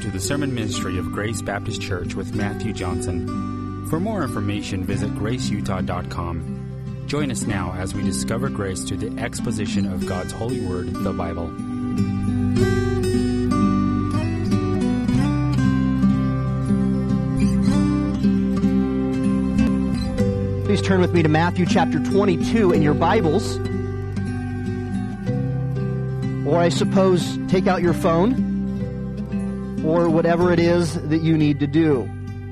to the sermon ministry of Grace Baptist Church with Matthew Johnson. For more information, visit graceutah.com. Join us now as we discover grace through the exposition of God's holy word, the Bible. Please turn with me to Matthew chapter 22 in your Bibles. Or I suppose take out your phone or whatever it is that you need to do.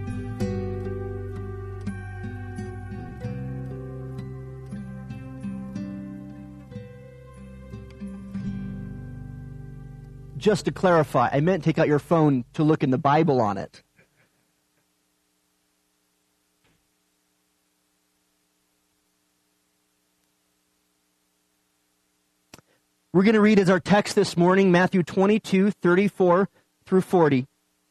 Just to clarify, I meant take out your phone to look in the Bible on it. We're going to read as our text this morning, Matthew 22, 34 through 40.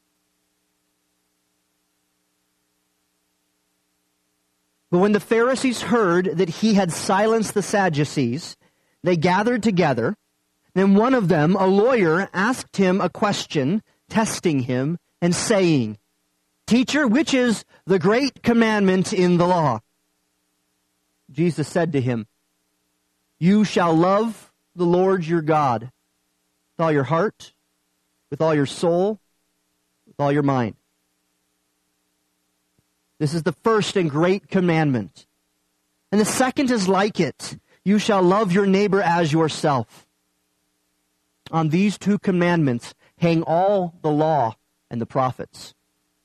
But when the Pharisees heard that he had silenced the Sadducees, they gathered together. Then one of them, a lawyer, asked him a question, testing him and saying, "Teacher, which is the great commandment in the law?" Jesus said to him, "You shall love the Lord your God with all your heart, with all your soul, with all your mind. This is the first and great commandment. And the second is like it. You shall love your neighbor as yourself. On these two commandments hang all the law and the prophets."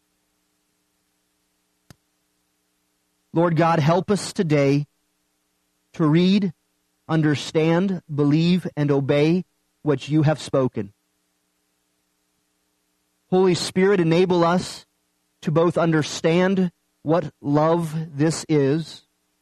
Lord God, help us today to read, understand, believe, and obey what you have spoken. Holy Spirit, enable us to both understand what love this is,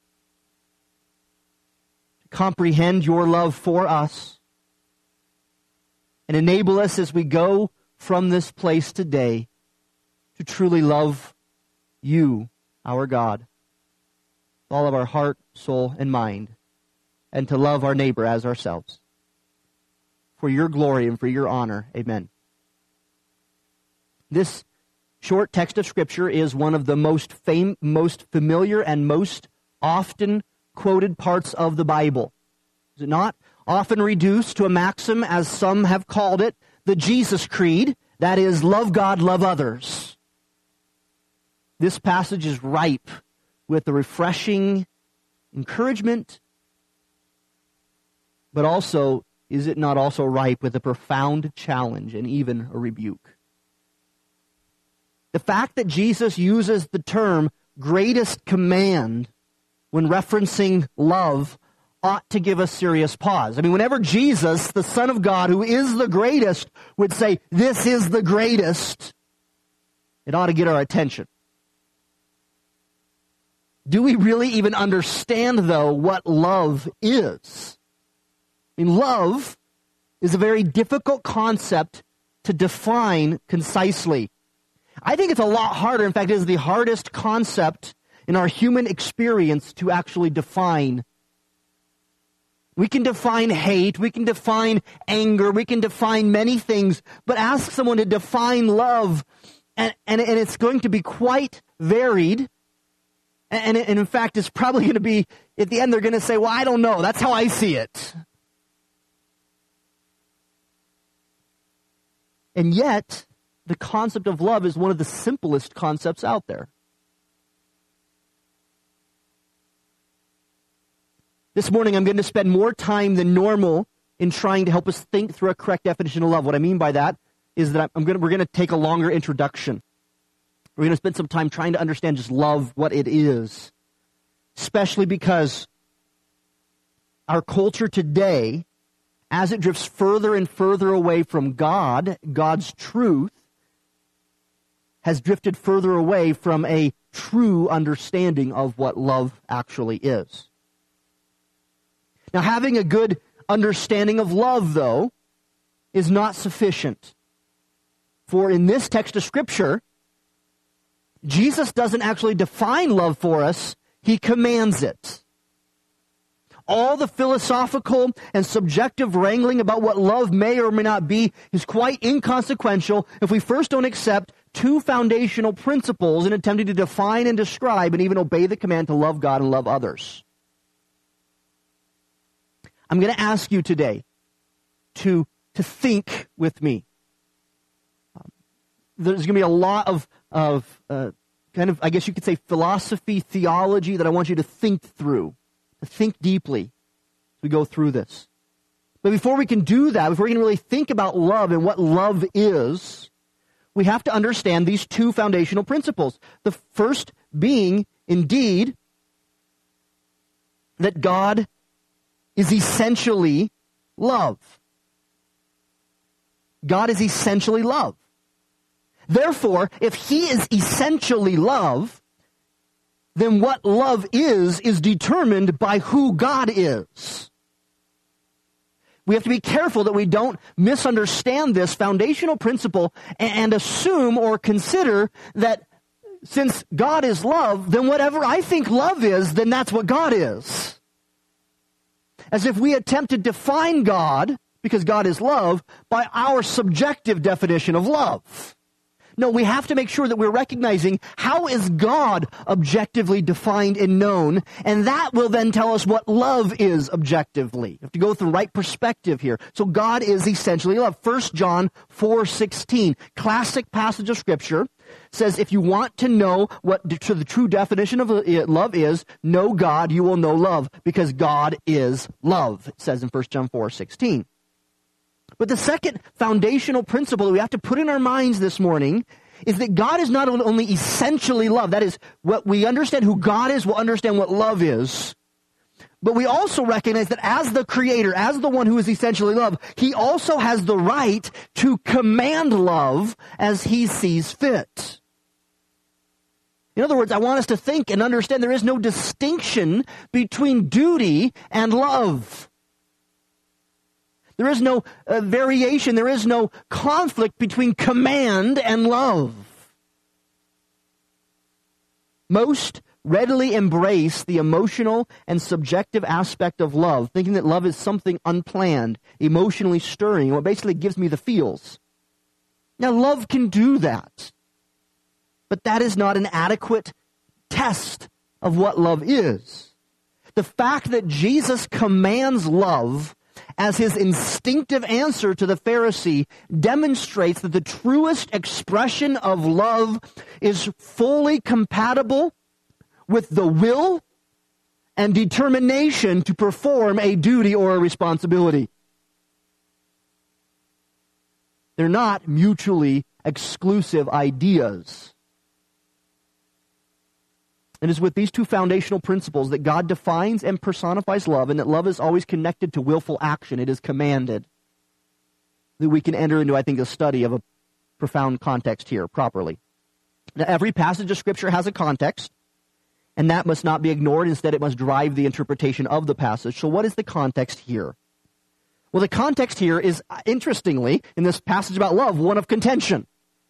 to comprehend your love for us, and enable us as we go from this place today to truly love you, our God, with all of our heart, soul, and mind, and to love our neighbor as ourselves. For your glory and for your honor, amen. This short text of Scripture is one of the most familiar and most often quoted parts of the Bible. Is it not? Often reduced to a maxim, as some have called it, the Jesus Creed, that is, love God, love others. This passage is ripe with the refreshing encouragement, but also, is it not also ripe with a profound challenge and even a rebuke? The fact that Jesus uses the term greatest command when referencing love ought to give us serious pause. I mean, whenever Jesus, the Son of God, who is the greatest, would say, "This is the greatest," it ought to get our attention. Do we really even understand, though, what love is? I mean, love is a very difficult concept to define concisely. I think it's a lot harder. In fact, it is the hardest concept in our human experience to actually define. We can define hate, we can define anger, we can define many things, but ask someone to define love, and it's going to be quite varied. And in fact, it's probably going to be, at the end, they're going to say, "Well, I don't know. That's how I see it." And yet, the concept of love is one of the simplest concepts out there. This morning, I'm going to spend more time than normal in trying to help us think through a correct definition of love. What I mean by that is that we're going to take a longer introduction. We're going to spend some time trying to understand just love, what it is. Especially because our culture today, as it drifts further and further away from God, God's truth, has drifted further away from a true understanding of what love actually is. Now, having a good understanding of love, though, is not sufficient. For in this text of Scripture, Jesus doesn't actually define love for us, he commands it. all the philosophical and subjective wrangling about what love may or may not be is quite inconsequential if we first don't accept two foundational principles in attempting to define and describe and even obey the command to love God and love others. I'm going to ask you today to think with me. There's going to be a lot of kind of, I guess you could say, philosophy, theology that I want you to think through, to think deeply as we go through this. But before we can do that, before we can really think about love and what love is, we have to understand these two foundational principles. The first being, indeed, that God is essentially love. God is essentially love. Therefore, if He is essentially love, then what love is determined by who God is. We have to be careful that we don't misunderstand this foundational principle and assume or consider that since God is love, then whatever I think love is, then that's what God is. As if we attempt to define God, because God is love, by our subjective definition of love. No, we have to make sure that we're recognizing how is God objectively defined and known, and that will then tell us what love is objectively. You have to go with the right perspective here. So God is essentially love. 1 John 4:16, classic passage of Scripture, says if you want to know what the true definition of love is, know God, you will know love, because God is love, it says in 1 John 4:16. But the second foundational principle that we have to put in our minds this morning is that God is not only essentially love. That is, what we understand who God is, we'll understand what love is. But we also recognize that as the Creator, as the one who is essentially love, He also has the right to command love as He sees fit. In other words, I want us to think and understand there is no distinction between duty and love. There is no variation, there is no conflict between command and love. Most readily embrace the emotional and subjective aspect of love, thinking that love is something unplanned, emotionally stirring, what basically gives me the feels. Now, love can do that, but that is not an adequate test of what love is. The fact that Jesus commands love as His instinctive answer to the Pharisee demonstrates that the truest expression of love is fully compatible with the will and determination to perform a duty or a responsibility. They're not mutually exclusive ideas. It is with these two foundational principles that God defines and personifies love, and that love is always connected to willful action. It is commanded. That we can enter into, I think, a study of a profound context here properly. Now, every passage of Scripture has a context, and that must not be ignored. Instead, it must drive the interpretation of the passage. So what is the context here? Well, the context here is, interestingly, in this passage about love, one of contention.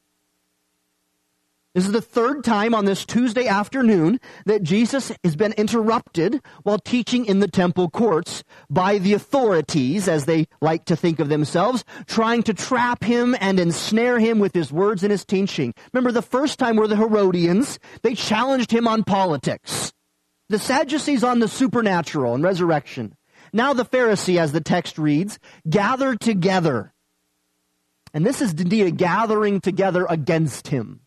This is the third time on this Tuesday afternoon that Jesus has been interrupted while teaching in the temple courts by the authorities, as they like to think of themselves, trying to trap Him and ensnare Him with His words and His teaching. Remember, the first time were the Herodians. They challenged Him on politics. The Sadducees on the supernatural and resurrection. Now the Pharisee, as the text reads, gathered together. And this is indeed a gathering together against Him.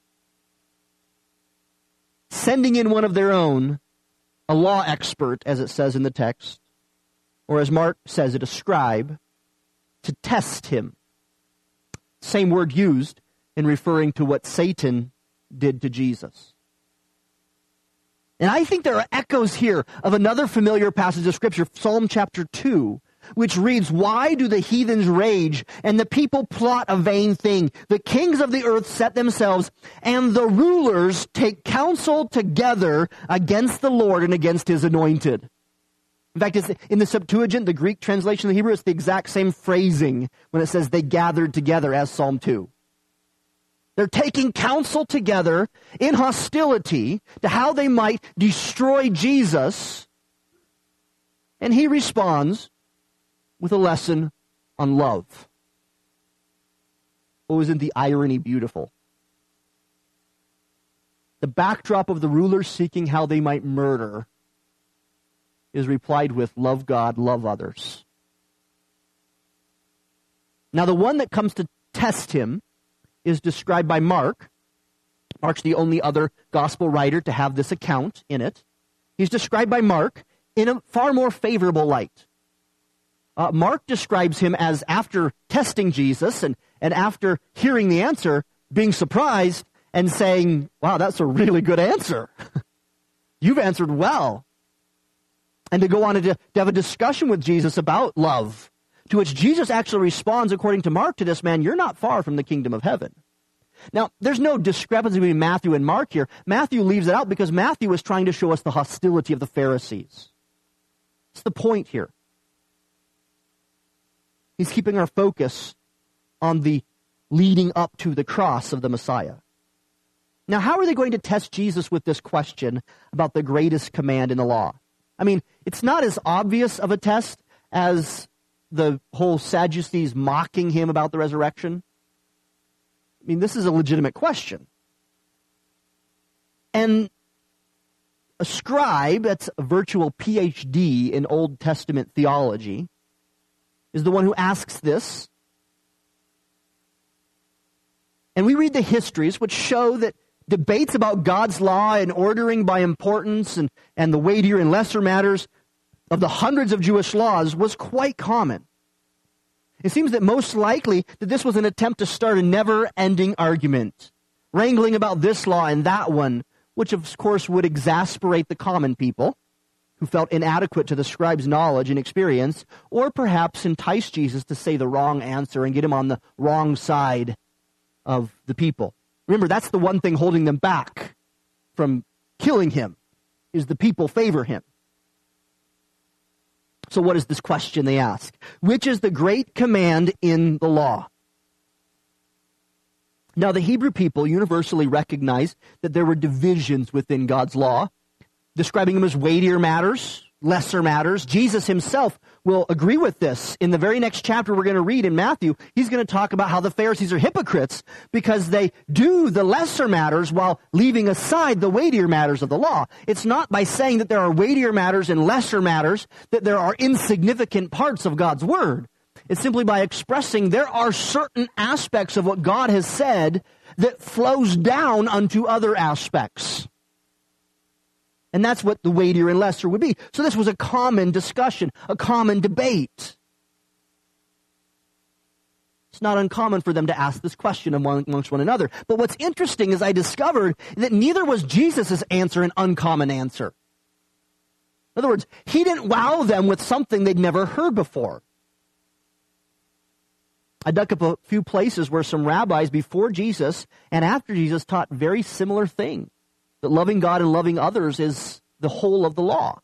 Sending in one of their own, a law expert, as it says in the text, or as Mark says it, a scribe, to test Him. Same word used in referring to what Satan did to Jesus. And I think there are echoes here of another familiar passage of Scripture, Psalm chapter 2, which reads, "Why do the heathens rage and the people plot a vain thing? The kings of the earth set themselves, and the rulers take counsel together against the Lord and against His anointed." In fact, it's in the Septuagint, the Greek translation of the Hebrew, it's the exact same phrasing when it says they gathered together as Psalm 2. They're taking counsel together in hostility to how they might destroy Jesus And he responds with a lesson on love. Oh, isn't the irony beautiful? The backdrop of the rulers seeking how they might murder is replied with, love God, love others. Now, the one that comes to test him is described by Mark. Mark's the only other gospel writer to have this account in it. He's described by Mark in a far more favorable light. Mark describes him as, after testing Jesus and after hearing the answer, being surprised and saying, wow, that's a really good answer. You've answered well. And to go on to have a discussion with Jesus about love, to which Jesus actually responds, according to Mark, to this man, you're not far from the kingdom of heaven. Now, there's no discrepancy between Matthew and Mark here. Matthew leaves it out because Matthew is trying to show us the hostility of the Pharisees. That's the point here. He's keeping our focus on the leading up to the cross of the Messiah. Now, how are they going to test Jesus with this question about the greatest command in the law? I mean, it's not as obvious of a test as the whole Sadducees mocking him about the resurrection. I mean, this is a legitimate question. And a scribe, that's a virtual PhD in Old Testament theology, is the one who asks this. And we read the histories which show that debates about God's law and ordering by importance and the weightier and lesser matters of the hundreds of Jewish laws was quite common. It seems that most likely that this was an attempt to start a never-ending argument, wrangling about this law and that one, which of course would exasperate the common people who felt inadequate to the scribe's knowledge and experience, or perhaps entice Jesus to say the wrong answer and get him on the wrong side of the people. Remember, that's the one thing holding them back from killing him, is the people favor him. So what is this question they ask? Which is the great command in the law? Now, the Hebrew people universally recognized that there were divisions within God's law, describing them as weightier matters, lesser matters. Jesus himself will agree with this. In the very next chapter we're going to read in Matthew, he's going to talk about how the Pharisees are hypocrites because they do the lesser matters while leaving aside the weightier matters of the law. It's not by saying that there are weightier matters and lesser matters that there are insignificant parts of God's word. It's simply by expressing there are certain aspects of what God has said that flows down unto other aspects. And that's what the weightier and lesser would be. So this was a common discussion, a common debate. It's not uncommon for them to ask this question amongst one another. But what's interesting is I discovered that neither was Jesus' answer an uncommon answer. In other words, he didn't wow them with something they'd never heard before. I dug up a few places where some rabbis before Jesus and after Jesus taught very similar things. That loving God and loving others is the whole of the law.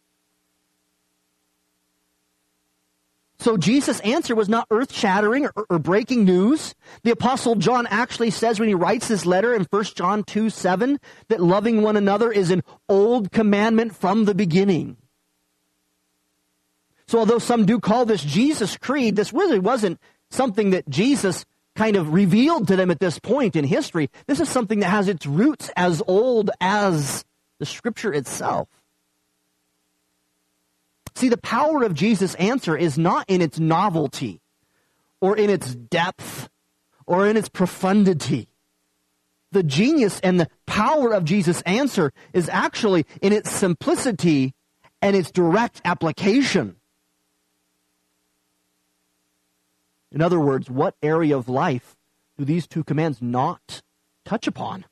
So Jesus' answer was not earth-shattering or breaking news. The Apostle John actually says when he writes this letter in 1 John 2:7 that loving one another is an old commandment from the beginning. So although some do call this Jesus Creed, this really wasn't something that Jesus kind of revealed to them at this point in history. This is something that has its roots as old as the Scripture itself. See, the power of Jesus' answer is not in its novelty, or in its depth, or in its profundity. The genius and the power of Jesus' answer is actually in its simplicity and its direct application. In other words, what area of life do these two commands not touch upon?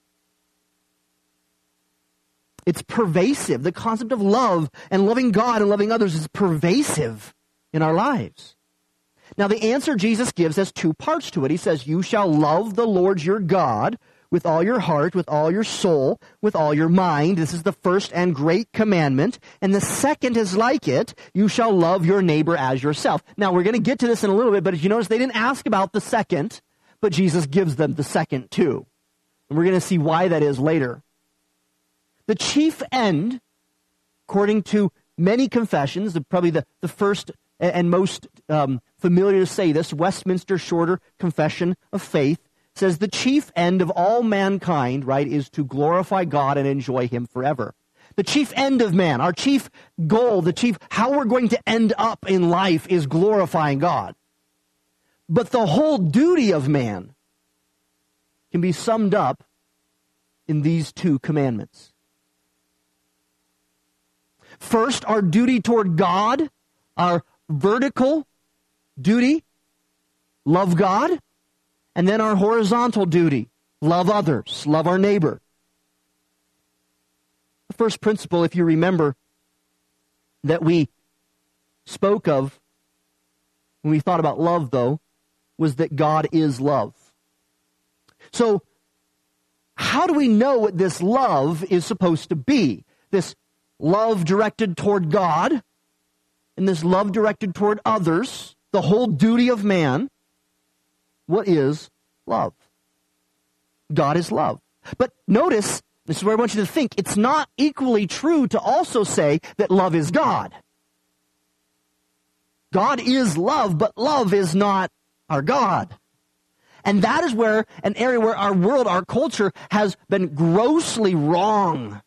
It's pervasive. The concept of love and loving God and loving others is pervasive in our lives. Now, the answer Jesus gives has two parts to it. He says, you shall love the Lord your God with all your heart, with all your soul, with all your mind. This is the first and great commandment. And the second is like it. You shall love your neighbor as yourself. Now, we're going to get to this in a little bit, but as you notice, they didn't ask about the second, but Jesus gives them the second too. And we're going to see why that is later. The chief end, according to many confessions, probably the first and most familiar to say this, Westminster Shorter Confession of Faith, says the chief end of all mankind, right, is to glorify God and enjoy Him forever. The chief end of man, our chief goal, how we're going to end up in life is glorifying God. But the whole duty of man can be summed up in these two commandments. First, our duty toward God, our vertical duty, love God, and then our horizontal duty, love others, love our neighbor. The first principle, if you remember, that we spoke of when we thought about love, though, was that God is love. So, how do we know what this love is supposed to be? This love directed toward God, and this love directed toward others, the whole duty of man. What is love? God is love. But notice, this is where I want you to think, it's not equally true to also say that love is God. God is love, but love is not our God. And that is where an area where our world, our culture, has been grossly wrong.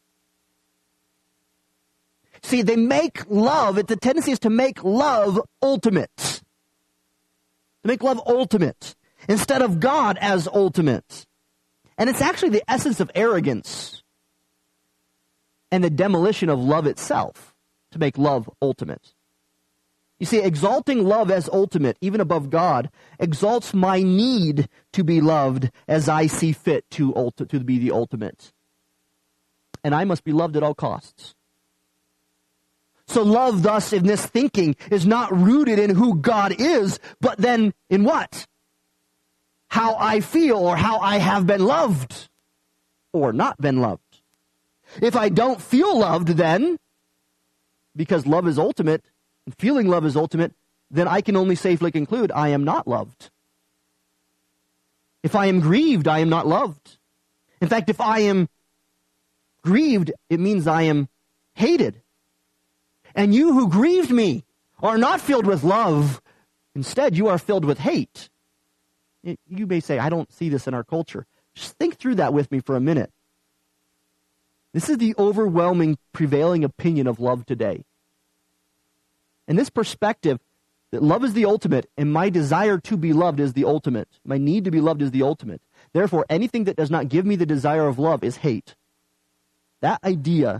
See, they make love, the tendency is to make love ultimate. To make love ultimate, instead of God as ultimate. And it's actually the essence of arrogance and the demolition of love itself, to make love ultimate. You see, exalting love as ultimate, even above God, exalts my need to be loved as I see fit to be the ultimate. And I must be loved at all costs. So love, thus, in this thinking, is not rooted in who God is, but then in what? How I feel, or how I have been loved, or not been loved. If I don't feel loved, then, because love is ultimate, and feeling love is ultimate, then I can only safely conclude I am not loved. If I am grieved, I am not loved. In fact, if I am grieved, it means I am hated. And you who grieved me are not filled with love. Instead, you are filled with hate. You may say, I don't see this in our culture. Just think through that with me for a minute. This is the overwhelming, prevailing opinion of love today. And this perspective, that love is the ultimate, and my desire to be loved is the ultimate. My need to be loved is the ultimate. Therefore, anything that does not give me the desire of love is hate. That idea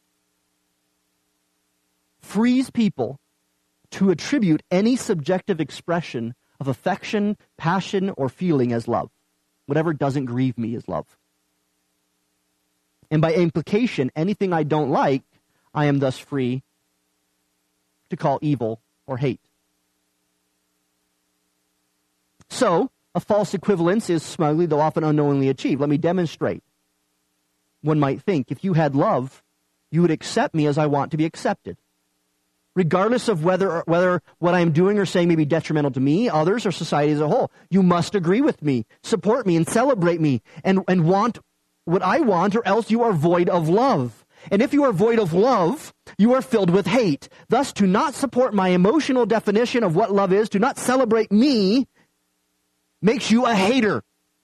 frees people to attribute any subjective expression of affection, passion, or feeling as love. Whatever doesn't grieve me is love. And by implication, anything I don't like, I am thus free to call evil or hate. So, a false equivalence is smugly, though often unknowingly, achieved. Let me demonstrate. One might think, if you had love, you would accept me as I want to be accepted. Regardless of whether what I'm doing or saying may be detrimental to me, others, or society as a whole. You must agree with me, support me, and celebrate me, and want what I want, or else you are void of love. And if you are void of love, you are filled with hate. Thus, to not support my emotional definition of what love is, to not celebrate me, makes you a hater.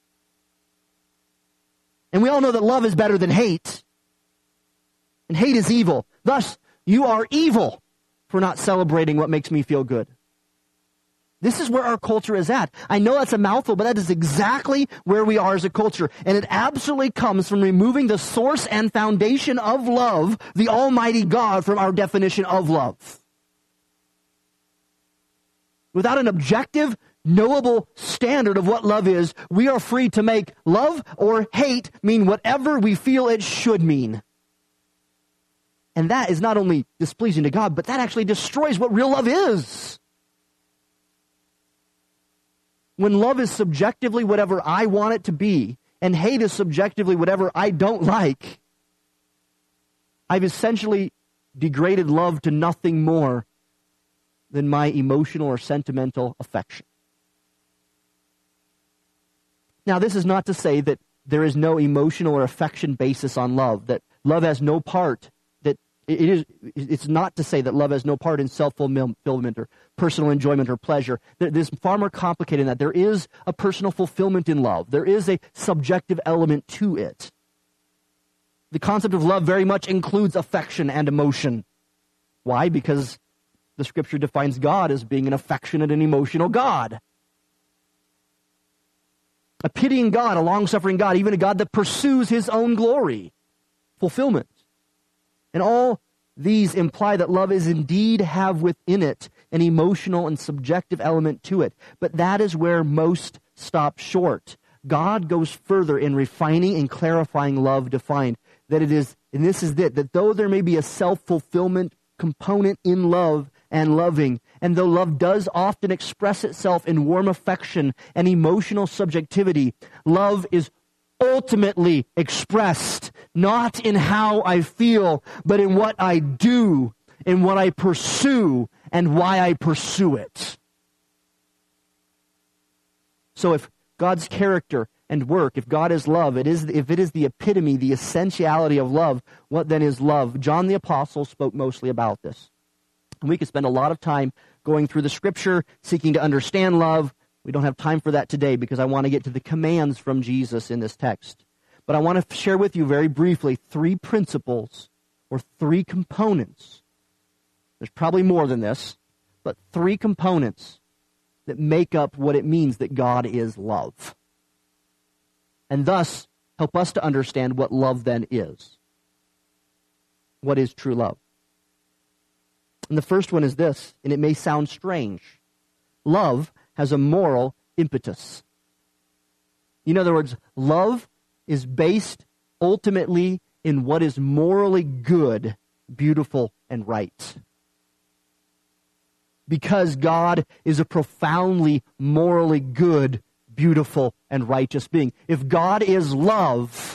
And we all know that love is better than hate. And hate is evil. Thus, you are evil for not celebrating what makes me feel good. This is where our culture is at. I know that's a mouthful, but that is exactly where we are as a culture. And it absolutely comes from removing the source and foundation of love, the Almighty God, from our definition of love. Without an objective, knowable standard of what love is, we are free to make love or hate mean whatever we feel it should mean. And that is not only displeasing to God, but that actually destroys what real love is. When love is subjectively whatever I want it to be, and hate is subjectively whatever I don't like, I've essentially degraded love to nothing more than my emotional or sentimental affection. Now, this is not to say that there is no emotional or affection basis on love, that love has no part, that It's not to say that love has no part in self-fulfillment or personal enjoyment or pleasure. There's far more complicated than that. There is a personal fulfillment in love. There is a subjective element to it. The concept of love very much includes affection and emotion. Why? Because the Scripture defines God as being an affectionate and emotional God. A pitying God, a long-suffering God, even a God that pursues His own glory, fulfillment. And all these imply that love is indeed have within it an emotional and subjective element to it. But that is where most stop short. God goes further in refining and clarifying love defined. That it is, and this is it, that though there may be a self-fulfillment component in love and loving, and though love does often express itself in warm affection and emotional subjectivity, love is ultimately expressed not in how I feel, but in what I do, in what I pursue, and why I pursue it. So if God's character and work, if God is love, if it is the epitome, the essentiality of love, what then is love? John the Apostle spoke mostly about this. And we could spend a lot of time going through the Scripture, seeking to understand love. We don't have time for that today because I want to get to the commands from Jesus in this text. But I want to share with you very briefly 3 principles or 3 components. There's probably more than this, but 3 components that make up what it means that God is love. And thus help us to understand what love then is. What is true love? And the first one is this, and it may sound strange. Love has a moral impetus. In other words, love is based ultimately in what is morally good, beautiful, and right. Because God is a profoundly morally good, beautiful, and righteous being. If God is love,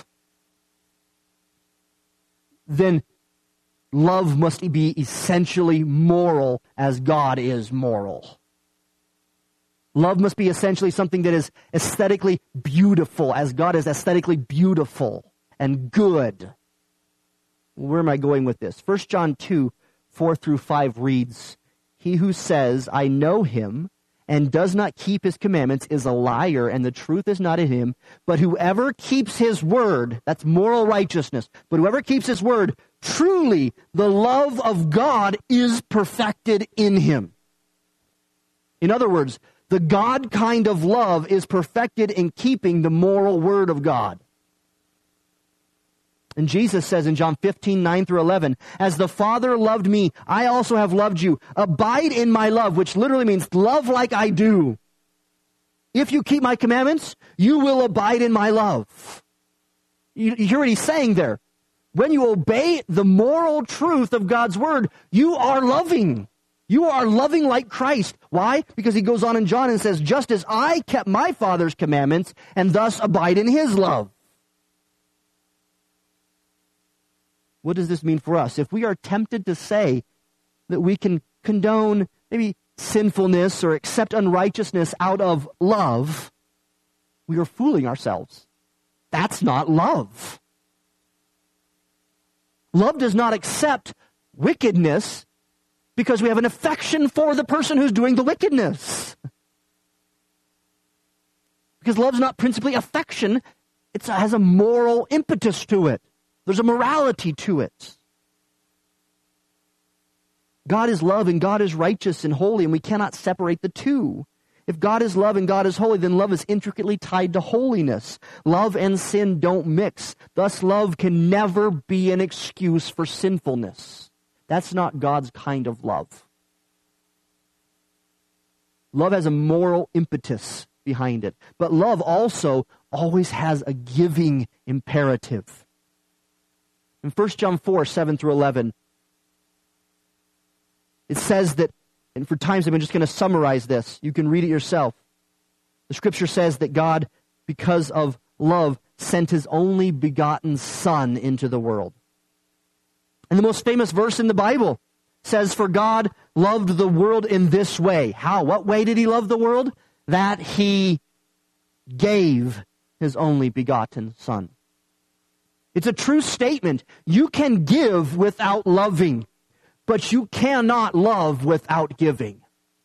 then love must be essentially moral as God is moral. Love must be essentially something that is aesthetically beautiful as God is aesthetically beautiful and good. Where am I going with this? 1 John 2, 4 through 5 reads, "He who says, 'I know him,' and does not keep his commandments is a liar, and the truth is not in him. But whoever keeps his word," that's moral righteousness, "but whoever keeps his word, truly the love of God is perfected in him." In other words, the God kind of love is perfected in keeping the moral word of God. And Jesus says in John 15, 9 through 11, "As the Father loved me, I also have loved you. Abide in my love," which literally means love like I do. "If you keep my commandments, you will abide in my love." You hear what he's saying there. When you obey the moral truth of God's word, you are loving. You are loving like Christ. Why? Because he goes on in John and says, "Just as I kept my Father's commandments and thus abide in his love." What does this mean for us? If we are tempted to say that we can condone maybe sinfulness or accept unrighteousness out of love, we are fooling ourselves. That's not love. Love does not accept wickedness because we have an affection for the person who's doing the wickedness. Because love's not principally affection, it has a moral impetus to it. There's a morality to it. God is love and God is righteous and holy, and we cannot separate the two. If God is love and God is holy, then love is intricately tied to holiness. Love and sin don't mix. Thus, love can never be an excuse for sinfulness. That's not God's kind of love. Love has a moral impetus behind it. But love also always has a giving imperative. In 1 John 4, 7 through 11, it says that, and for times I'm just going to summarize this. You can read it yourself. The Scripture says that God, because of love, sent his only begotten Son into the world. And the most famous verse in the Bible says, "For God loved the world in this way." How? What way did he love the world? That he gave his only begotten Son. It's a true statement. You can give without loving, but you cannot love without giving.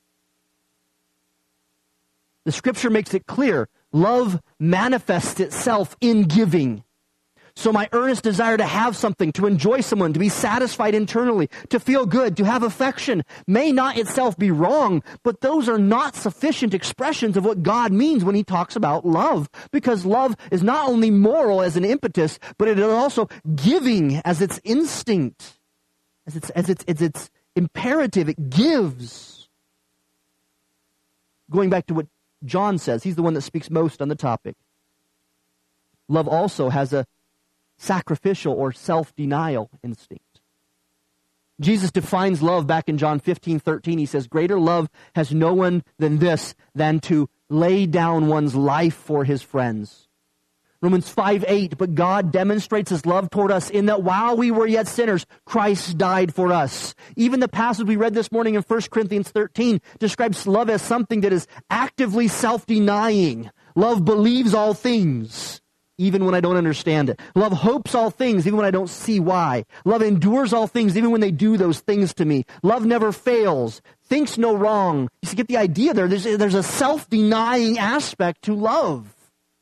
The Scripture makes it clear. Love manifests itself in giving. So my earnest desire to have something, to enjoy someone, to be satisfied internally, to feel good, to have affection, may not itself be wrong, but those are not sufficient expressions of what God means when he talks about love. Because love is not only moral as an impetus, but it is also giving as its instinct, as its imperative. It gives. Going back to what John says, he's the one that speaks most on the topic. Love also has a sacrificial or self-denial instinct. Jesus defines love back in John 15:13. He says, greater love has no one than this, than to lay down one's life for his friends. Romans 5:8, but God demonstrates his love toward us in that while we were yet sinners, Christ died for us. Even the passage we read this morning in 1 Corinthians 13 describes love as something that is actively self-denying. Love believes all things, even when I don't understand it. Love hopes all things, even when I don't see why. Love endures all things, even when they do those things to me. Love never fails, thinks no wrong. You see, get the idea there. There's a self-denying aspect to love.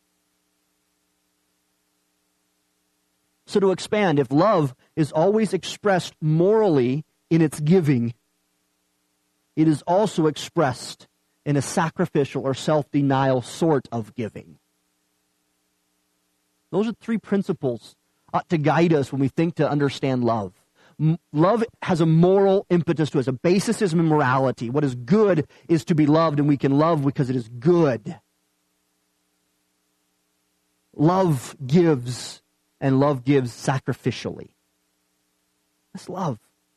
So to expand, if love is always expressed morally in its giving, it is also expressed in a sacrificial or self-denial sort of giving. Those are three principles to guide us when we think to understand love. Love has a moral impetus to it. A basis is morality. What is good is to be loved, and we can love because it is good. Love gives, and love gives sacrificially. That's love.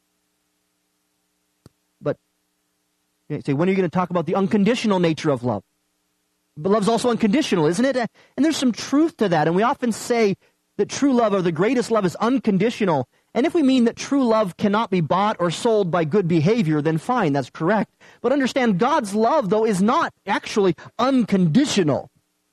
But you say, when are you going to talk about the unconditional nature of love? But love's also unconditional, isn't it? And there's some truth to that. And we often say that true love, or the greatest love, is unconditional. And if we mean that true love cannot be bought or sold by good behavior, then fine, that's correct. But understand, God's love, though, is not actually unconditional.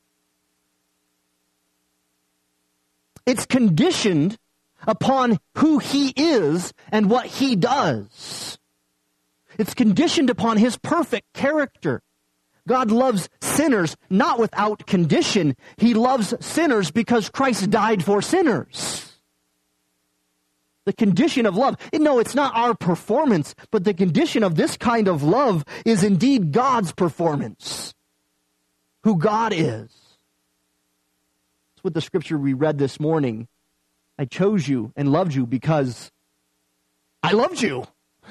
It's conditioned upon who he is and what he does. It's conditioned upon his perfect character. God loves sinners not without condition. He loves sinners because Christ died for sinners. The condition of love. No, it's not our performance, but the condition of this kind of love is indeed God's performance. Who God is. That's what the scripture we read this morning. I chose you and loved you because I loved you.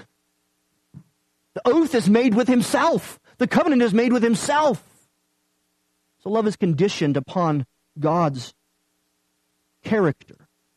The oath is made with himself. The covenant is made with himself. So love is conditioned upon God's character.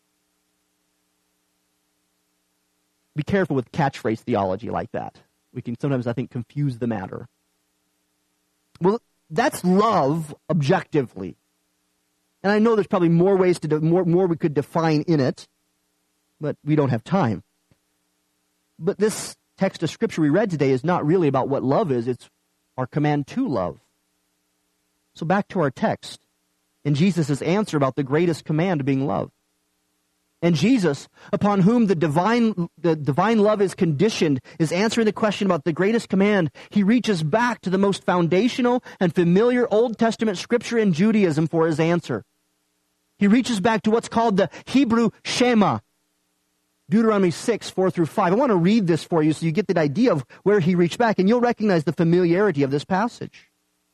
Be careful with catchphrase theology like that. We can sometimes, I think, confuse the matter. Well, that's love objectively. And I know there's probably more ways to more we could define in it, but we don't have time. But this text of scripture we read today is not really about what love is. It's our command to love. So back to our text and Jesus' answer about the greatest command being love. And Jesus, upon whom the divine love is conditioned, is answering the question about the greatest command. He reaches back to the most foundational and familiar Old Testament scripture in Judaism for his answer. He reaches back to what's called the Hebrew Shema. Deuteronomy 6, 4 through 5. I want to read this for you so you get the idea of where he reached back, and you'll recognize the familiarity of this passage.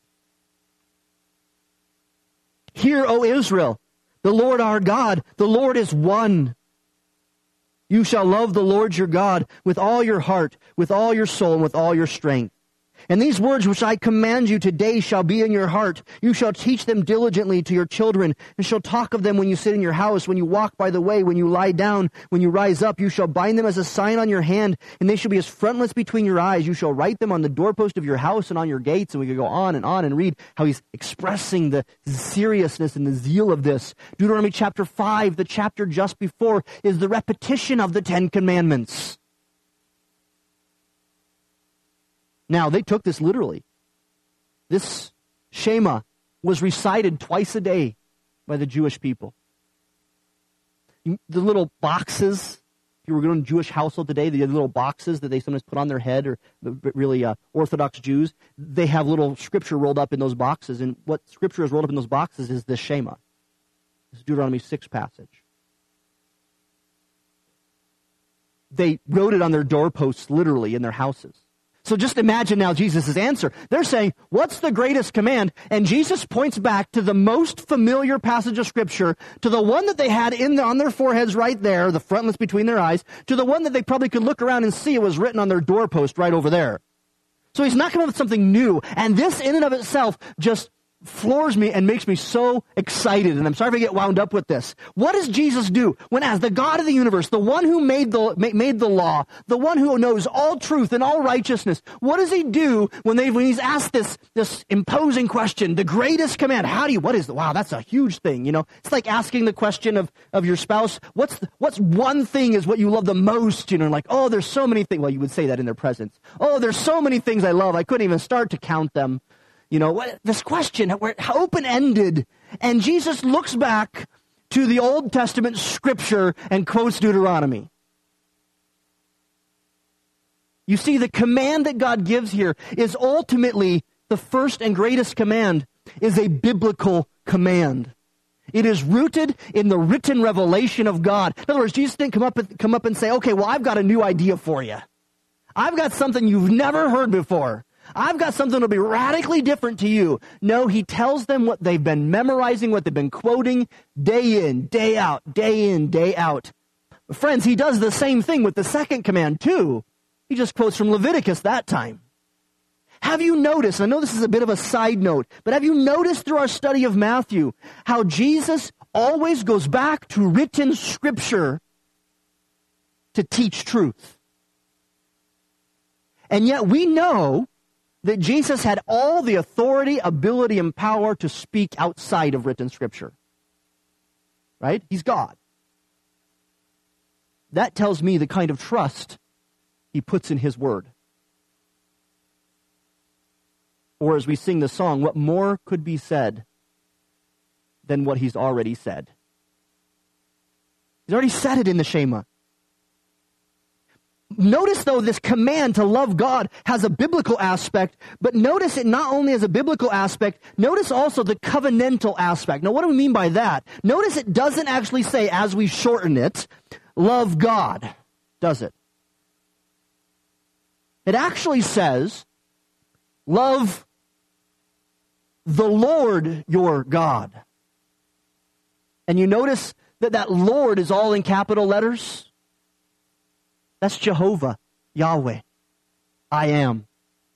Hear, O Israel, the Lord our God, the Lord is one. You shall love the Lord your God with all your heart, with all your soul, and with all your strength. And these words which I command you today shall be in your heart. You shall teach them diligently to your children, and shall talk of them when you sit in your house, when you walk by the way, when you lie down, when you rise up. You shall bind them as a sign on your hand, and they shall be as frontlets between your eyes. You shall write them on the doorpost of your house and on your gates. And we could go on and read how he's expressing the seriousness and the zeal of this. Deuteronomy chapter 5, the chapter just before, is the repetition of the Ten Commandments. Now, they took this literally. This Shema was recited twice a day by the Jewish people. The little boxes, if you were going to a Jewish household today, the little boxes that they sometimes put on their head, or really Orthodox Jews, they have little scripture rolled up in those boxes. And what scripture is rolled up in those boxes is the Shema. This Deuteronomy 6 passage. They wrote it on their doorposts, literally, in their houses. So just imagine now Jesus' answer. They're saying, what's the greatest command? And Jesus points back to the most familiar passage of Scripture, to the one that they had on their foreheads right there, the frontlets between their eyes, to the one that they probably could look around and see it was written on their doorpost right over there. So he's not coming up with something new. And this in and of itself just floors me and makes me so excited. And I'm sorry if I get wound up with this. What does Jesus do when, as the God of the universe, the one who made the law, the one who knows all truth and all righteousness, what does he do when he's asked this imposing question, the greatest command? Wow, that's a huge thing. It's like asking the question of your spouse, what's one thing is what you love the most? Like, oh, there's so many things. Well, you would say that in their presence. Oh, there's so many things I love. I couldn't even start to count them. This question, open-ended, and Jesus looks back to the Old Testament Scripture and quotes Deuteronomy. You see, the command that God gives here is ultimately the first and greatest command, is a biblical command. It is rooted in the written revelation of God. In other words, Jesus didn't come up and say, okay, well, I've got a new idea for you. I've got something you've never heard before. I've got something that'll be radically different to you. No, he tells them what they've been memorizing, what they've been quoting day in, day out, day in, day out. Friends, he does the same thing with the second command too. He just quotes from Leviticus that time. Have you noticed, I know this is a bit of a side note, but have you noticed through our study of Matthew how Jesus always goes back to written Scripture to teach truth? And yet we know that Jesus had all the authority, ability, and power to speak outside of written Scripture. Right? He's God. That tells me the kind of trust he puts in his word. Or as we sing the song, what more could be said than what he's already said? He's already said it in the Shema. Notice, though, this command to love God has a biblical aspect, but notice it not only as a biblical aspect, notice also the covenantal aspect. Now, what do we mean by that? Notice it doesn't actually say, as we shorten it, love God, does it? It actually says, love the Lord your God. And you notice that Lord is all in capital letters? That's Jehovah, Yahweh. I am.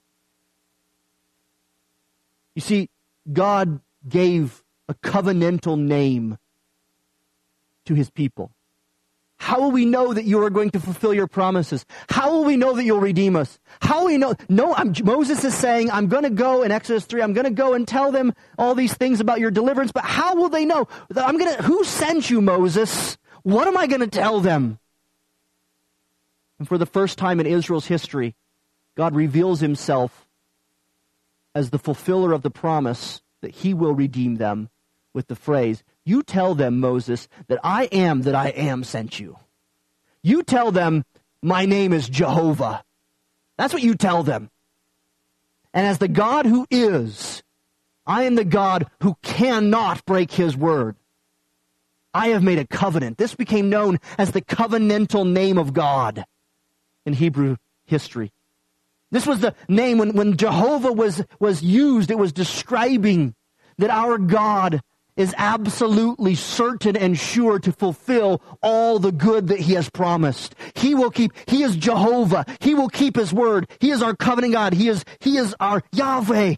You see, God gave a covenantal name to his people. How will we know that you are going to fulfill your promises? How will we know that you'll redeem us? How will we know? No, Moses is saying, I'm going to go in Exodus 3, I'm going to go and tell them all these things about your deliverance, but how will they know? Who sent you, Moses? What am I going to tell them? And for the first time in Israel's history, God reveals himself as the fulfiller of the promise that he will redeem them with the phrase, you tell them, Moses, that I am sent you. You tell them, my name is Jehovah. That's what you tell them. And as the God who is, I am the God who cannot break his word. I have made a covenant. This became known as the covenantal name of God in Hebrew history. This was the name when Jehovah was used, it was describing that our God is absolutely certain and sure to fulfill all the good that he has promised. He is Jehovah. He will keep his word. He is our covenant God. He is our Yahweh.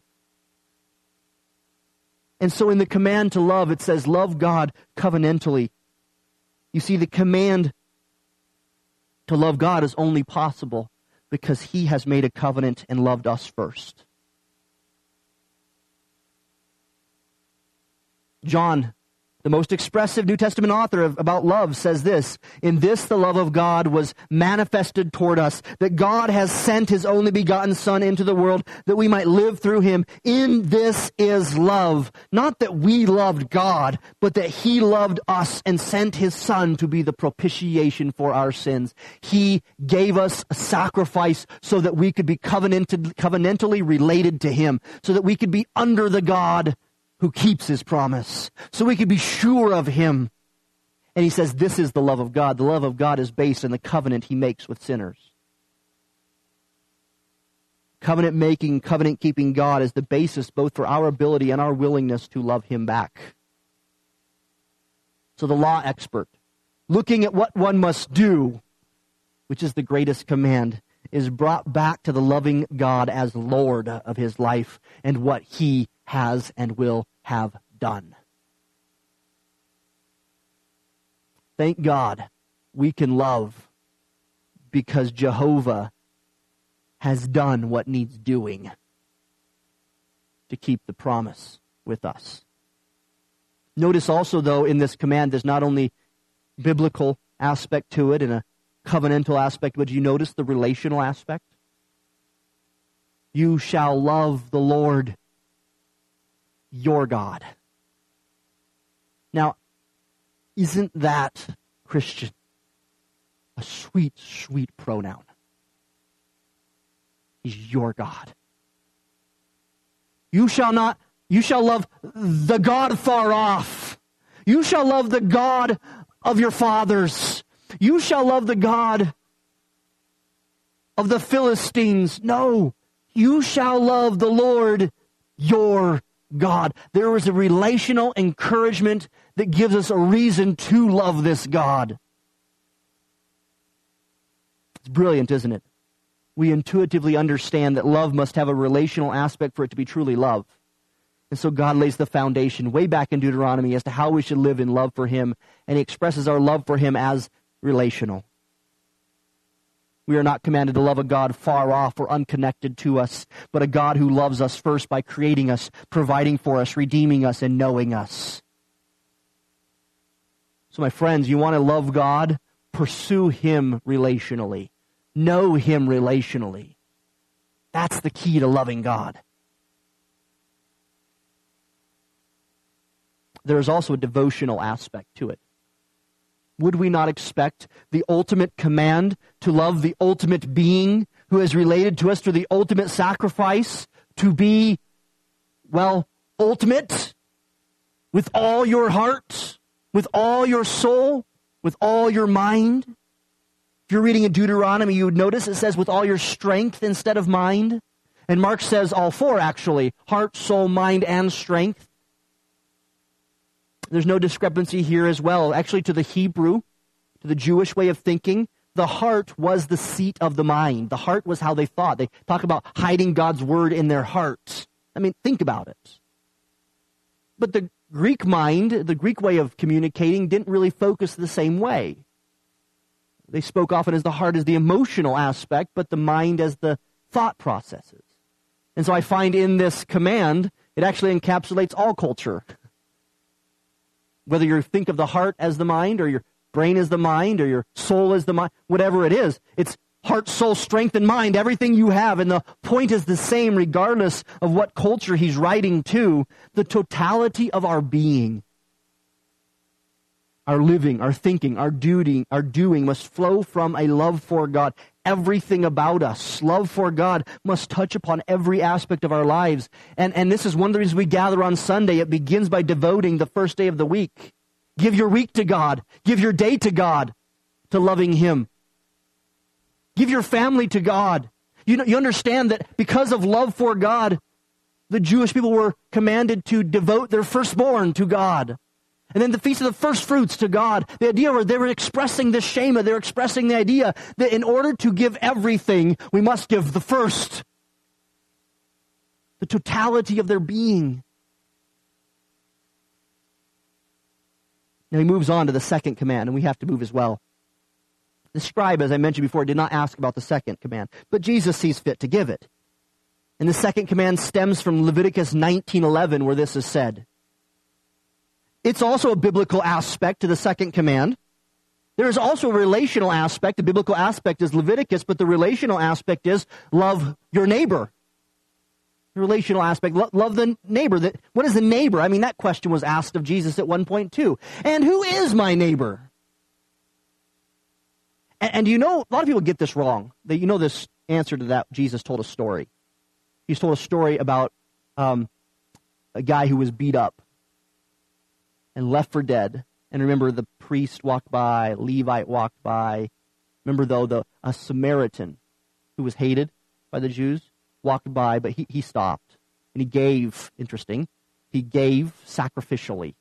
And so in the command to love, it says, love God covenantally. You see, the command to love God is only possible because he has made a covenant and loved us first. John The most expressive New Testament author about love says this: "In this the love of God was manifested toward us, that God has sent his only begotten Son into the world, that we might live through him. In this is love, not that we loved God, but that he loved us and sent his Son to be the propitiation for our sins." He gave us a sacrifice so that we could be covenantally related to him, so that we could be under the God who keeps his promise, so we could be sure of him. And he says this is the love of God. The love of God is based on the covenant he makes with sinners. Covenant-making, covenant-keeping God is the basis both for our ability and our willingness to love him back. So the law expert, looking at what one must do, which is the greatest command, is brought back to the loving God as Lord of his life and what he has and will have done. Thank God we can love because Jehovah has done what needs doing to keep the promise with us. Notice also, though, in this command, there's not only biblical aspect to it and a covenantal aspect, but you notice the relational aspect? You shall love the Lord your God. Now, isn't that, Christian, a sweet, sweet pronoun? He's your God. You shall love the God far off. You shall love the God of your fathers. You shall love the God of the Philistines. No, you shall love the Lord your God. There is a relational encouragement that gives us a reason to love this God. It's brilliant, isn't it? We intuitively understand that love must have a relational aspect for it to be truly love. And so God lays the foundation way back in Deuteronomy as to how we should live in love for him, and he expresses our love for him as relational. We are not commanded to love a God far off or unconnected to us, but a God who loves us first by creating us, providing for us, redeeming us, and knowing us. So my friends, you want to love God? Pursue him relationally. Know him relationally. That's the key to loving God. There is also a devotional aspect to it. Would we not expect the ultimate command to love the ultimate being who is related to us through the ultimate sacrifice to be, well, ultimate with all your heart, with all your soul, with all your mind? If you're reading in Deuteronomy, you would notice it says with all your strength instead of mind. And Mark says all four, actually: heart, soul, mind, and strength. There's no discrepancy here as well. Actually, to the Hebrew, to the Jewish way of thinking, the heart was the seat of the mind. The heart was how they thought. They talk about hiding God's word in their hearts. I mean, think about it. But the Greek mind, the Greek way of communicating, didn't really focus the same way. They spoke often as the heart as the emotional aspect, but the mind as the thought processes. And so I find in this command, it actually encapsulates all culture. Whether you think of the heart as the mind, or your brain as the mind, or your soul as the mind, whatever it is, it's heart, soul, strength, and mind, everything you have. And the point is the same regardless of what culture he's writing to. The totality of our being, our living, our thinking, our doing must flow from a love for God. Everything about us, love for God, must touch upon every aspect of our lives. And this is one of the reasons we gather on Sunday. It begins by devoting the first day of the week. Give your week to God. Give your day to God, to loving him. Give your family to God. You understand that because of love for God, the Jewish people were commanded to devote their firstborn to God. And then the Feast of the First Fruits to God. The idea where they were expressing this Shema, they're expressing the idea that in order to give everything, we must give the first. The totality of their being. Now he moves on to the second command, and we have to move as well. The scribe, as I mentioned before, did not ask about the second command, but Jesus sees fit to give it. And the second command stems from Leviticus 19:11, where this is said. It's also a biblical aspect to the second command. There is also a relational aspect. The biblical aspect is Leviticus, but the relational aspect is love your neighbor. The relational aspect, love the neighbor. What is the neighbor? I mean, that question was asked of Jesus at one point too. And who is my neighbor? And you know, a lot of people get this wrong. You know this answer to that. Jesus told a story. He's told a story about a guy who was beat up and left for dead. And remember, the priest walked by, Levite walked by. Remember, though, a Samaritan who was hated by the Jews walked by, but he stopped. And he gave, interesting, he gave sacrificially.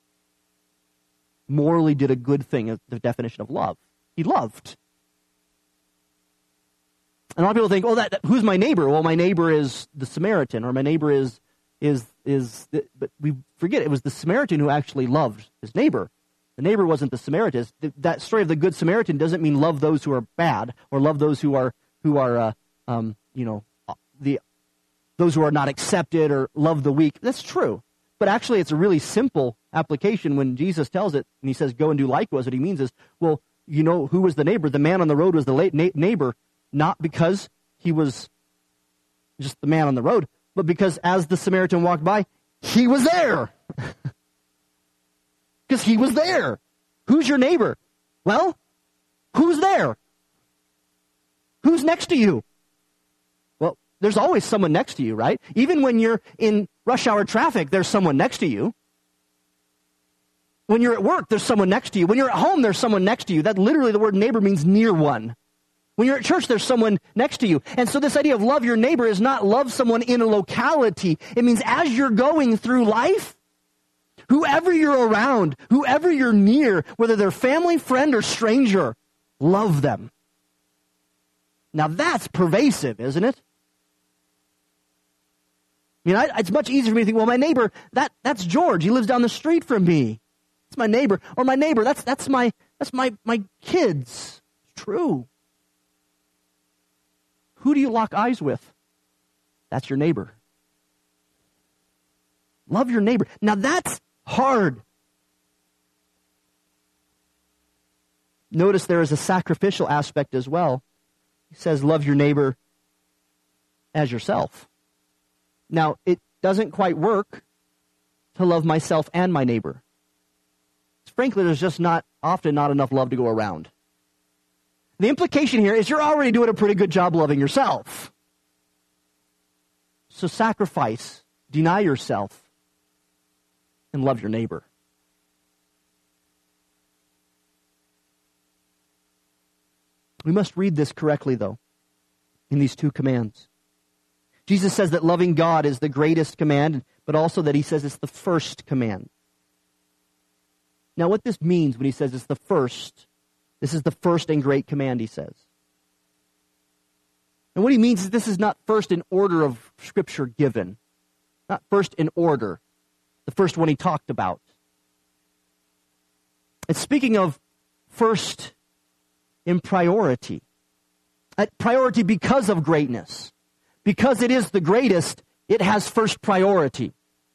Morally did a good thing, the definition of love. He loved. And a lot of people think, who's my neighbor? Well, my neighbor is the Samaritan, or my neighbor is but we forget it was the Samaritan who actually loved his neighbor. The neighbor wasn't the Samaritan. That story of the Good Samaritan doesn't mean love those who are bad or love those who are those who are not accepted or love the weak. That's true. But actually, it's a really simple application when Jesus tells it and he says, go and do likewise. What he means is, well, you know, who was the neighbor? The man on the road was the neighbor, not because he was just the man on the road, but because as the Samaritan walked by, he was there. Because he was there. Who's your neighbor? Well, who's there? Who's next to you? Well, there's always someone next to you, right? Even when you're in rush hour traffic, there's someone next to you. When you're at work, there's someone next to you. When you're at home, there's someone next to you. That literally, the word neighbor means near one. When you're at church, there's someone next to you. And so this idea of love your neighbor is not love someone in a locality. It means as you're going through life, whoever you're around, whoever you're near, whether they're family, friend, or stranger, love them. Now that's pervasive, isn't it? I mean, it's much easier for me to think, well, my neighbor, that's George. He lives down the street from me. It's my neighbor. Or my neighbor, that's my kids. It's true. Who do you lock eyes with? That's your neighbor. Love your neighbor. Now that's hard. Notice there is a sacrificial aspect as well. He says, love your neighbor as yourself. Now, it doesn't quite work to love myself and my neighbor. Frankly, there's just often not enough love to go around. The implication here is you're already doing a pretty good job loving yourself. So sacrifice, deny yourself, and love your neighbor. We must read this correctly, though, in these two commands. Jesus says that loving God is the greatest command, but also that he says it's the first command. Now, what this means when he says it's the first, this is the first and great command, he says. And what he means is this is not first in order of Scripture given. Not first in order. The first one he talked about. It's speaking of first in priority. Priority because of greatness. Because it is the greatest, it has first priority.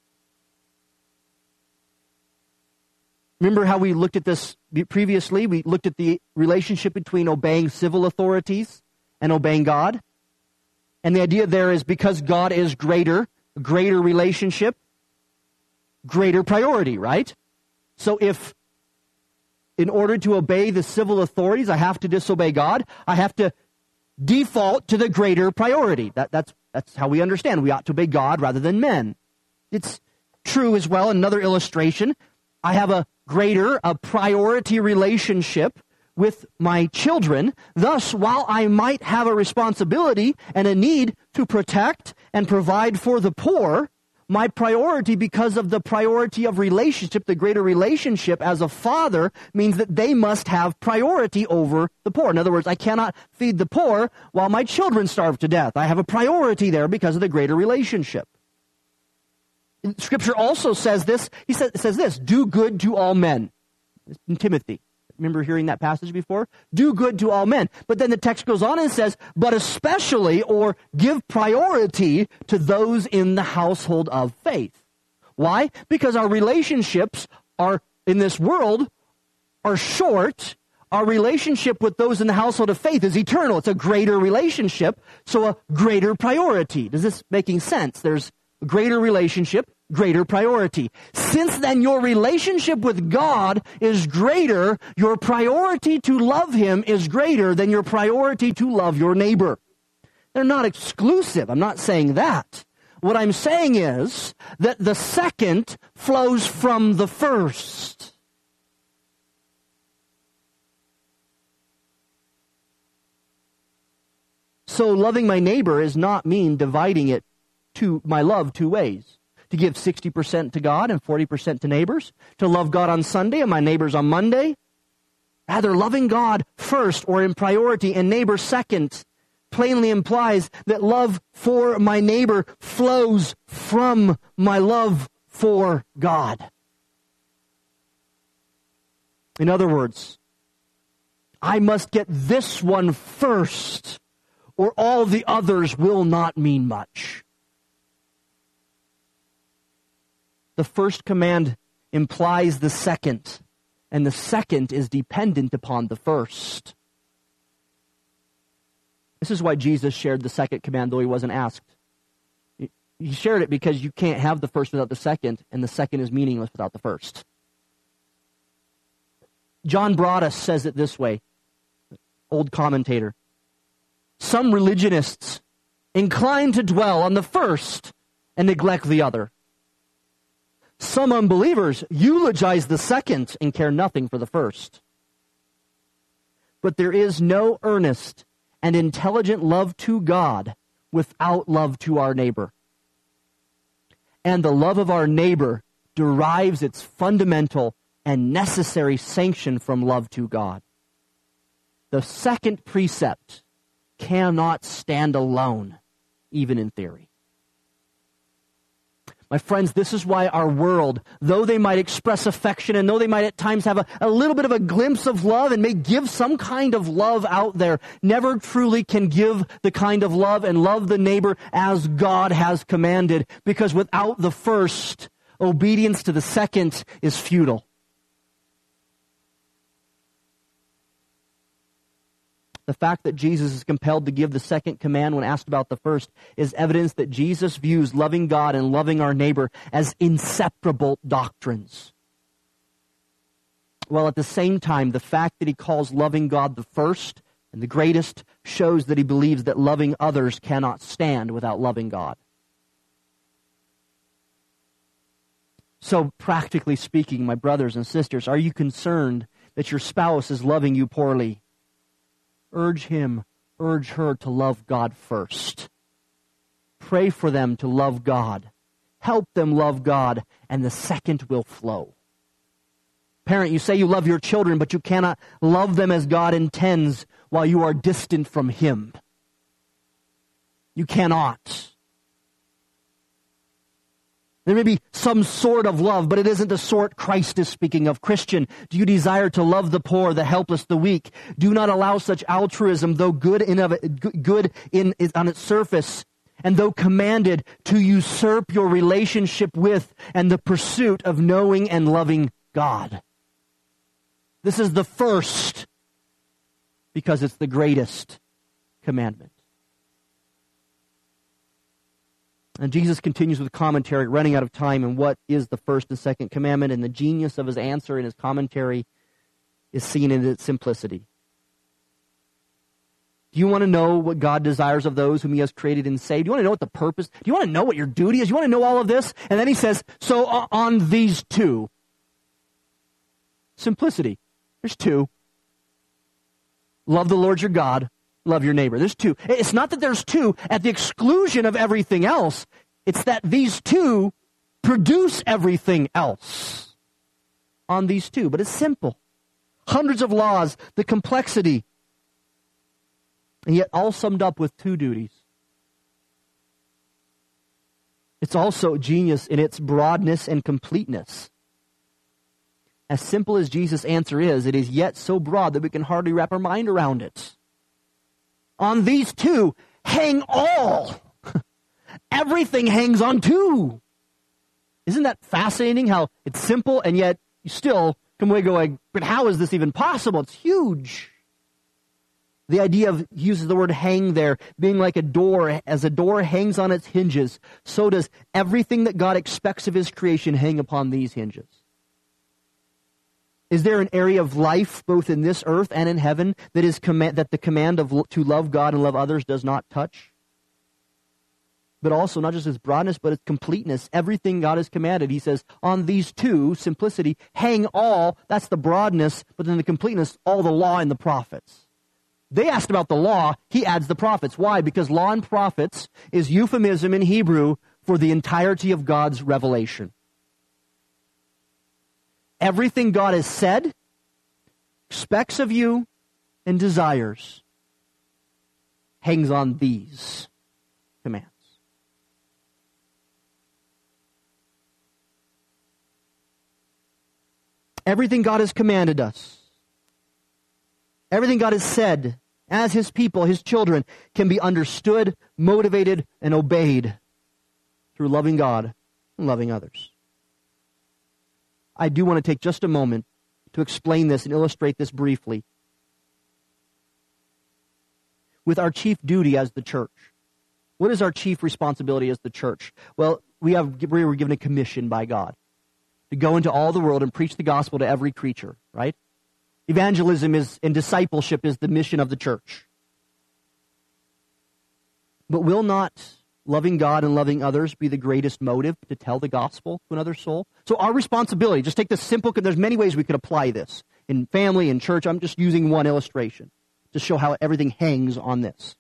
Remember how we looked at this previously? We looked at the relationship between obeying civil authorities and obeying God. And the idea there is because God is greater relationship, greater priority, right? So if in order to obey the civil authorities, I have to disobey God, I have to default to the greater priority. That's how we understand. We ought to obey God rather than men. It's true as well. Another illustration, I have a priority relationship with my children. Thus, while I might have a responsibility and a need to protect and provide for the poor, my priority, because of the priority of relationship, the greater relationship as a father, means that they must have priority over the poor. In other words, I cannot feed the poor while my children starve to death. I have a priority there because of the greater relationship. Scripture also says this. It says this, do good to all men. In Timothy. Remember hearing that passage before? Do good to all men. But then the text goes on and says, but especially or give priority to those in the household of faith. Why? Because our relationships are in this world are short. Our relationship with those in the household of faith is eternal. It's a greater relationship, so a greater priority. Does this making sense? There's a greater relationship, greater priority. Since then your relationship with God is greater, your priority to love Him is greater than your priority to love your neighbor. They're not exclusive. I'm not saying that. What I'm saying is that the second flows from the first. So loving my neighbor does not mean dividing it to my love two ways. To give 60% to God and 40% to neighbors. To love God on Sunday and my neighbors on Monday. Rather, loving God first or in priority and neighbor second plainly implies that love for my neighbor flows from my love for God. In other words, I must get this one first, or all the others will not mean much. The first command implies the second, and the second is dependent upon the first. This is why Jesus shared the second command, though He wasn't asked. He shared it because you can't have the first without the second, and the second is meaningless without the first. John Broadus says it this way, old commentator. Some religionists incline to dwell on the first and neglect the other. Some unbelievers eulogize the second and care nothing for the first. But there is no earnest and intelligent love to God without love to our neighbor. And the love of our neighbor derives its fundamental and necessary sanction from love to God. The second precept cannot stand alone, even in theory. My friends, this is why our world, though they might express affection and though they might at times have a little bit of a glimpse of love and may give some kind of love out there, never truly can give the kind of love and love the neighbor as God has commanded, because without the first, obedience to the second is futile. The fact that Jesus is compelled to give the second command when asked about the first is evidence that Jesus views loving God and loving our neighbor as inseparable doctrines. While at the same time, the fact that He calls loving God the first and the greatest shows that He believes that loving others cannot stand without loving God. So, practically speaking, my brothers and sisters, are you concerned that your spouse is loving you poorly? Urge him, urge her to love God first. Pray for them to love God. Help them love God, and the second will flow. Parent, you say you love your children, but you cannot love them as God intends while you are distant from Him. You cannot. There may be some sort of love, but it isn't the sort Christ is speaking of. Christian, do you desire to love the poor, the helpless, the weak? Do not allow such altruism, though good on its surface, and though commanded, to usurp your relationship with and the pursuit of knowing and loving God. This is the first, because it's the greatest commandment. And Jesus continues with commentary, running out of time, and what is the first and second commandment, and the genius of His answer in His commentary is seen in its simplicity. Do you want to know what God desires of those whom He has created and saved? Do you want to know what the purpose? Do you want to know what your duty is? Do you want to know all of this? And then He says, so on these two. Simplicity. There's two. Love the Lord your God. Love your neighbor. There's two. It's not that there's two at the exclusion of everything else. It's that these two produce everything else on these two. But it's simple. Hundreds of laws, the complexity, and yet all summed up with two duties. It's also genius in its broadness and completeness. As simple as Jesus' answer is, it is yet so broad that we can hardly wrap our mind around it. On these two hang all. Everything hangs on two. Isn't that fascinating how it's simple and yet you still come away going, but how is this even possible? It's huge. The idea of, he uses the word hang there, being like a door. As a door hangs on its hinges, so does everything that God expects of his creation hang upon these hinges. Is there an area of life, both in this earth and in heaven, that the command to love God and love others does not touch? But also, not just its broadness, but its completeness. Everything God has commanded, he says, on these two, simplicity, hang all, that's the broadness, but then the completeness, all the law and the prophets. They asked about the law, he adds the prophets. Why? Because law and prophets is euphemism in Hebrew for the entirety of God's revelation. Everything God has said, expects of you, and desires hangs on these commands. Everything God has commanded us, everything God has said as his people, his children, can be understood, motivated, and obeyed through loving God and loving others. I do want to take just a moment to explain this and illustrate this briefly. With our chief duty as the church. What is our chief responsibility as the church? Well, we were given a commission by God to go into all the world and preach the gospel to every creature, right? Evangelism and discipleship is the mission of the church. But will not loving God and loving others be the greatest motive to tell the gospel to another soul? So our responsibility, just take this simple, there's many ways we could apply this. In family, in church, I'm just using one illustration to show how everything hangs on this.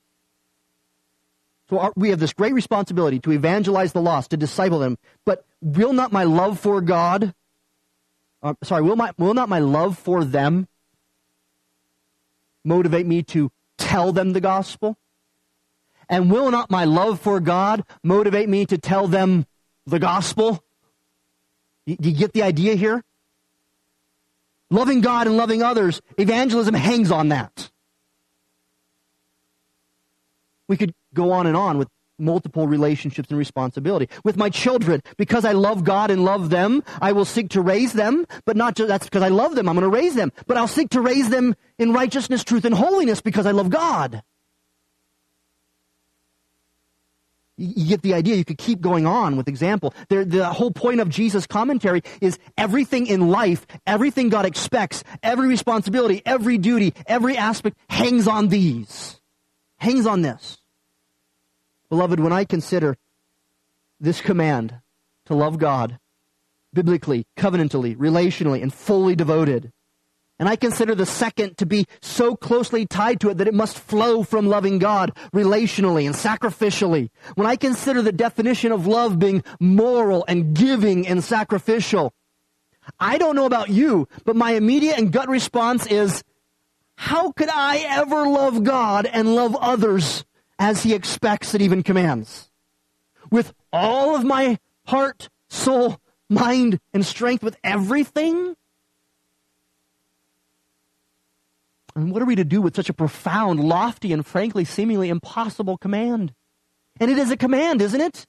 So we have this great responsibility to evangelize the lost, to disciple them. But will not my love for God, will not my love for them motivate me to tell them the gospel? And will not my love for God motivate me to tell them the gospel? Do you get the idea here? Loving God and loving others, evangelism hangs on that. We could go on with multiple relationships and responsibility. With my children, because I love God and love them, I will seek to raise them, but not just that's because I love them, I'm going to raise them, but I'll seek to raise them in righteousness, truth, and holiness because I love God. You get the idea. You could keep going on with example. The whole point of Jesus' commentary is everything in life, everything God expects, every responsibility, every duty, every aspect hangs on these. Hangs on this. Beloved, when I consider this command to love God biblically, covenantally, relationally, and fully devoted, and I consider the second to be so closely tied to it that it must flow from loving God relationally and sacrificially. When I consider the definition of love being moral and giving and sacrificial, I don't know about you, but my immediate and gut response is, how could I ever love God and love others as He expects and even commands? With all of my heart, soul, mind, and strength, with everything? And what are we to do with such a profound, lofty, and frankly, seemingly impossible command? And it is a command, isn't it?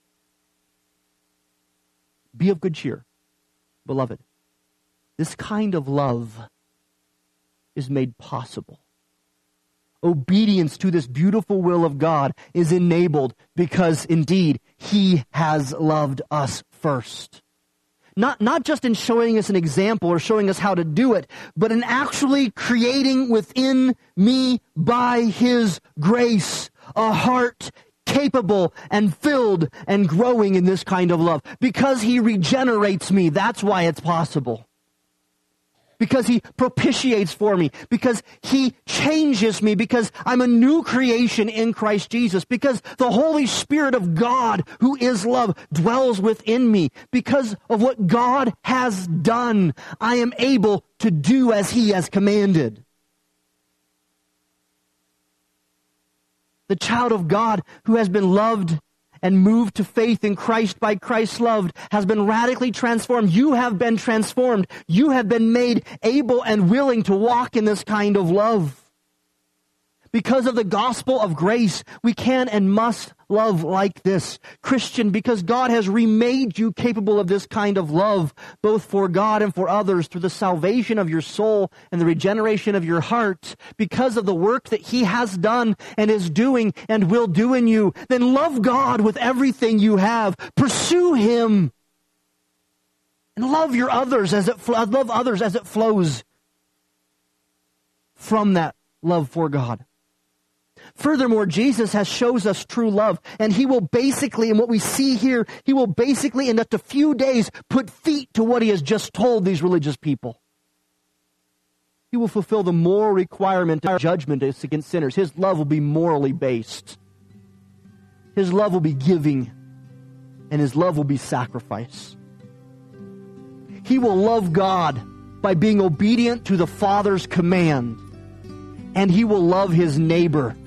Be of good cheer, beloved. This kind of love is made possible. Obedience to this beautiful will of God is enabled because, indeed, He has loved us first. Not just in showing us an example or showing us how to do it, but in actually creating within me by His grace a heart capable and filled and growing in this kind of love. Because He regenerates me, that's why it's possible. Because He propitiates for me, because He changes me, because I'm a new creation in Christ Jesus, because the Holy Spirit of God, who is love, dwells within me, because of what God has done, I am able to do as He has commanded. The child of God who has been loved and moved to faith in Christ by Christ's love has been radically transformed. You have been transformed. You have been made able and willing to walk in this kind of love. Because of the gospel of grace, we can and must love like this. Christian, because God has remade you capable of this kind of love, both for God and for others, through the salvation of your soul and the regeneration of your heart, because of the work that He has done and is doing and will do in you, then love God with everything you have. Pursue Him. And love others as it flows from that love for God. Furthermore, Jesus has shows us true love, and He will basically, in what we see here, He will basically in just a few days put feet to what He has just told these religious people. He will fulfill the moral requirement of judgment against sinners. His love will be morally based. His love will be giving, and His love will be sacrifice. He will love God by being obedient to the Father's command, and He will love His neighbor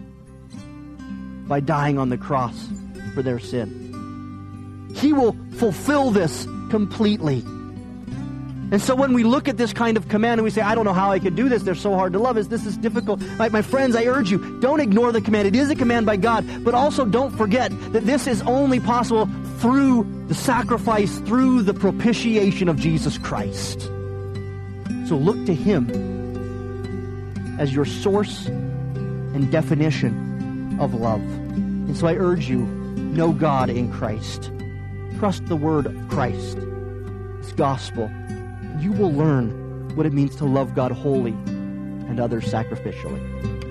by dying on the cross for their sin. He will fulfill this completely. And so when we look at this kind of command and we say, I don't know how I could do this, they're so hard to love, this is difficult. My friends, I urge you, don't ignore the command. It is a command by God, but also don't forget that this is only possible through the sacrifice, through the propitiation of Jesus Christ. So look to Him as your source and definition of love. And so I urge you, know God in Christ. Trust the word of Christ, His gospel. You will learn what it means to love God wholly and others sacrificially.